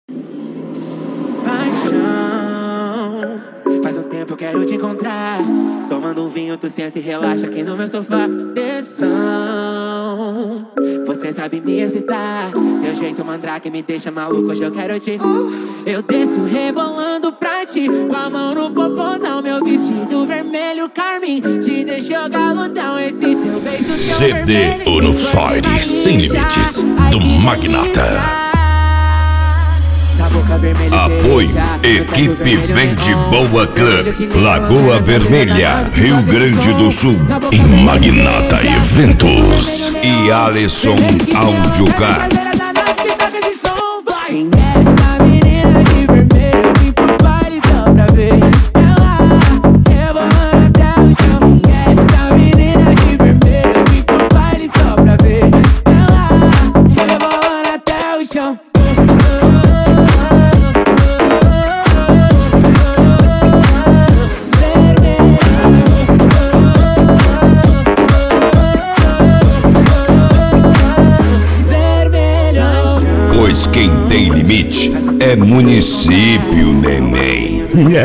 Paixão, faz um tempo eu quero te encontrar. Tomando um vinho, tu senta e relaxa aqui no meu sofá. Tensão, você sabe me excitar. Meu jeito mandrake me deixa maluco, hoje eu quero te... Eu desço rebolando pra ti, com a mão no popozão. Meu vestido vermelho carmim te deixou galudão. Esse teu beijo tão CD Uno Fire Sem Limites do Magnata. Apoio Equipe Vende Boa Club, Lagoa Vermelha, Rio Grande do Sul. E Magnata Eventos e Alisson Audiocar. Pois quem tem limite é município, neném.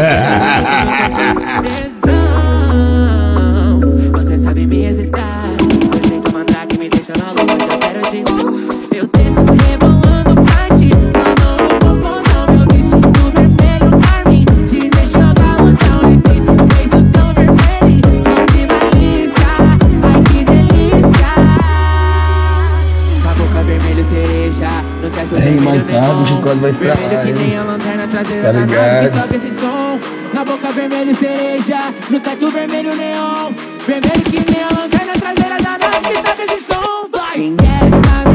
Você sabe me excitar. Meu jeito mandrake me deixa na lua, eu quero te... Eu desço rebolando pra ti, com a mão no popozão. Meu vestido vermelho carmim te deixou galudão. Esse teu beijo tão vermelho, que malícia. Ai que delícia. Com a boca vermelho cereja, no teto vermelho mais tarde o Chicote vai estragar. Vermelho que nem a lanterna traseira Tá da nave ligado? que toca esse som. Na boca vermelho cereja, no teto vermelho neon. Vermelho que nem a lanterna traseira da nave que toca esse som. Vai! Quem é essa